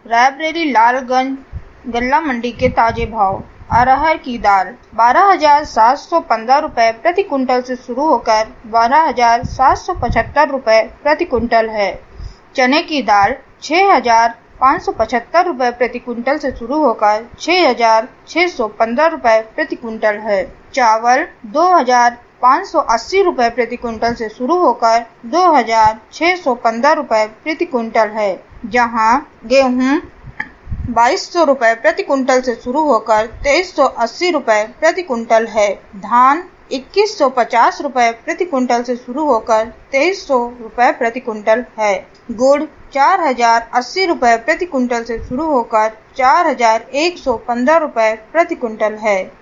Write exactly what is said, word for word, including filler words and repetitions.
रायबरेली लालगंज गल्ला मंडी के ताजे भाव। अरहर की दाल बारह हजार सात सौ पंद्रह रुपए प्रति कुंटल से शुरू होकर बारह हजार सात सौ पचहत्तर रुपए प्रति कुंटल है। चने की दाल छह हजार पाँच सौ पचहत्तर रुपए प्रति कुंटल से शुरू होकर छह हजार छह सौ पंद्रह रुपए प्रति कुंटल है। चावल दो हजार पाँच सौ अस्सी रुपए प्रति कुंटल से शुरू होकर दो हजार छह सौ पंद्रह रुपए प्रति कुंटल है, जहां गेहूं बाईस सौ रुपए प्रति कुंटल से शुरू होकर तेईस सौ अस्सी रुपए प्रति कुंटल है। धान इक्कीस सौ पचास रुपए प्रति कुंटल से शुरू होकर तेईस सौ रुपए प्रति कुंटल है। गुड़ चार हजार अस्सी रुपए प्रति कुंटल से शुरू होकर चार हजार एक सौ पंद्रह रुपए प्रति कुंटल है।